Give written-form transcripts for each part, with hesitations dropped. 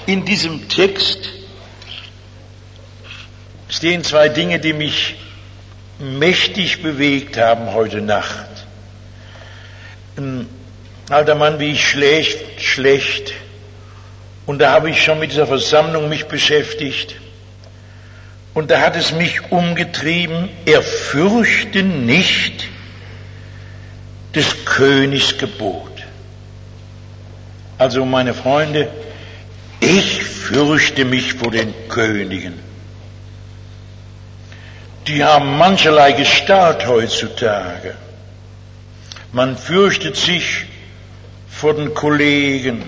In diesem Text stehen zwei Dinge, die mich mächtig bewegt haben heute Nacht. Ein alter Mann wie ich schlecht. Und da habe ich schon mit dieser Versammlung mich beschäftigt. Und da hat es mich umgetrieben, er fürchte nicht des Königs Gebot. Also meine Freunde, ich fürchte mich vor den Königen. Die haben mancherlei Gestalt heutzutage. Man fürchtet sich vor den Kollegen.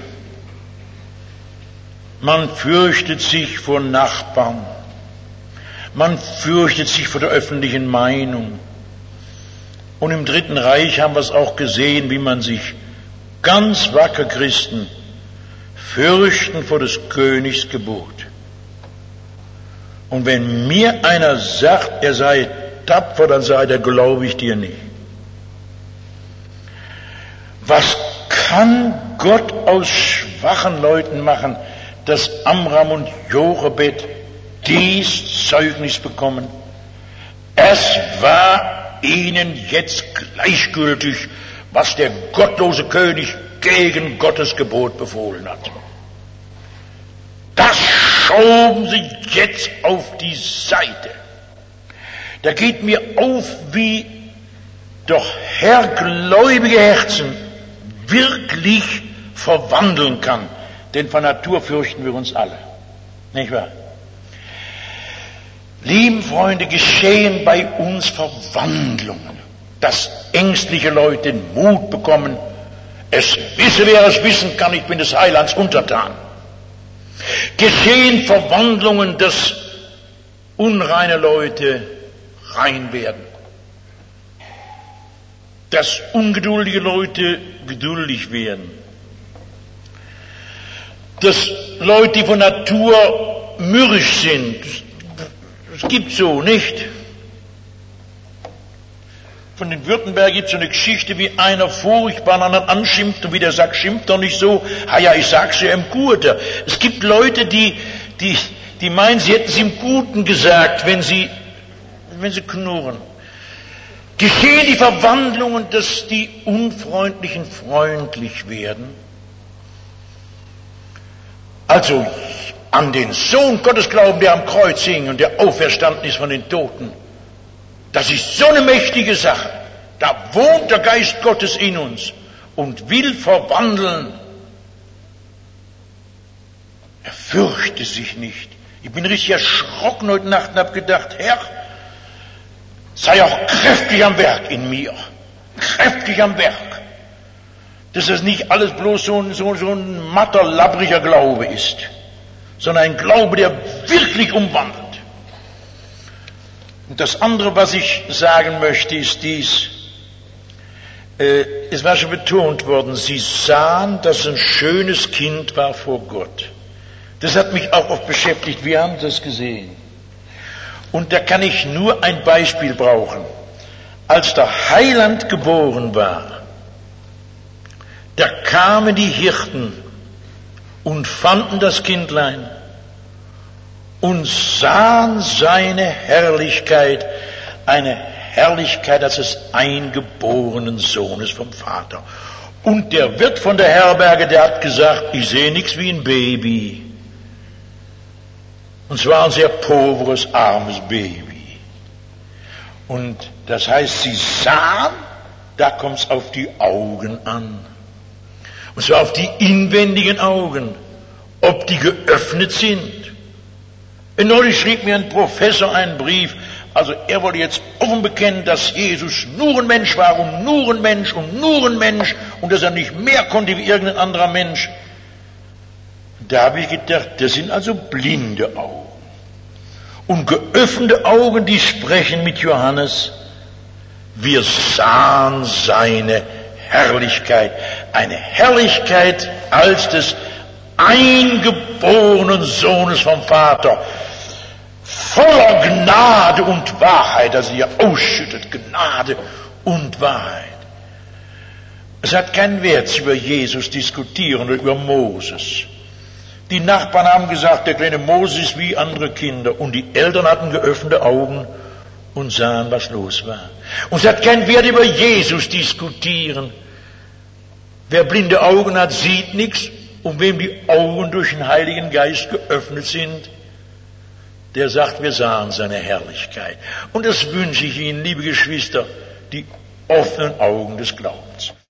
Man fürchtet sich vor Nachbarn. Man fürchtet sich vor der öffentlichen Meinung. Und im Dritten Reich haben wir es auch gesehen, wie man sich ganz wacker Christen fürchten vor des Königs Gebot. Und wenn mir einer sagt, er sei tapfer, dann sagt er, glaube ich dir nicht. Was kann Gott aus schwachen Leuten machen, dass Amram und Jochebed dies Zeugnis bekommen? Es war ihnen jetzt gleichgültig, was der gottlose König gegen Gottes Gebot befohlen hat. Das schoben sie jetzt auf die Seite. Da geht mir auf, wie doch Herr gläubige Herzen wirklich verwandeln kann. Denn von Natur fürchten wir uns alle. Nicht wahr? Lieben Freunde, geschehen bei uns Verwandlungen, dass ängstliche Leute Mut bekommen. Es wisse, wer es wissen kann, ich bin des Heilands untertan. Geschehen Verwandlungen, dass unreine Leute rein werden. Dass ungeduldige Leute geduldig werden. Dass Leute, die von Natur mürrisch sind, es gibt so, nicht? Von den Württemberg gibt es so eine Geschichte, wie einer furchtbar einen anderen anschimpft und wie der sagt, schimpft doch nicht so. Ah ja, ich sag's ja im Guten. Es gibt Leute, die meinen, sie hätten es im Guten gesagt, wenn sie knurren. Geschehen die Verwandlungen, dass die Unfreundlichen freundlich werden? Also an den Sohn Gottes glauben, der am Kreuz hing und der auferstanden ist von den Toten. Das ist so eine mächtige Sache. Da wohnt der Geist Gottes in uns und will verwandeln. Er fürchte sich nicht. Ich bin richtig erschrocken heute Nacht und habe gedacht, Herr, sei auch kräftig am Werk in mir. Kräftig am Werk. Dass das nicht alles bloß so ein matter, labbriger Glaube ist, sondern ein Glaube, der wirklich umwandelt. Und das andere, was ich sagen möchte, ist dies. Es war schon betont worden, sie sahen, dass ein schönes Kind war vor Gott. Das hat mich auch oft beschäftigt. Wir haben das gesehen. Und da kann ich nur ein Beispiel brauchen. Als der Heiland geboren war, da kamen die Hirten und fanden das Kindlein und sahen seine Herrlichkeit, eine Herrlichkeit als des eingeborenen Sohnes vom Vater. Und der Wirt von der Herberge, der hat gesagt, ich sehe nichts wie ein Baby. Und zwar ein sehr pauveres, armes Baby. Und das heißt, sie sahen, da kommt es auf die Augen an. Und zwar auf die inwendigen Augen, ob die geöffnet sind. Neulich schrieb mir ein Professor einen Brief, also er wollte jetzt offen bekennen, dass Jesus nur ein Mensch war und nur ein Mensch und nur ein Mensch und dass er nicht mehr konnte wie irgendein anderer Mensch. Da habe ich gedacht, das sind also blinde Augen. Und geöffnete Augen, die sprechen mit Johannes. Wir sahen seine Herrlichkeit. Eine Herrlichkeit als des eingeborenen Sohnes vom Vater. Voller Gnade und Wahrheit, also hier ausschüttet Gnade und Wahrheit. Es hat keinen Wert, über Jesus diskutieren oder über Moses. Die Nachbarn haben gesagt, der kleine Moses ist wie andere Kinder. Und die Eltern hatten geöffnete Augen und sahen, was los war. Und es hat keinen Wert, über Jesus diskutieren. Wer blinde Augen hat, sieht nichts. Und wem die Augen durch den Heiligen Geist geöffnet sind, der sagt, wir sahen seine Herrlichkeit. Und das wünsche ich Ihnen, liebe Geschwister, die offenen Augen des Glaubens.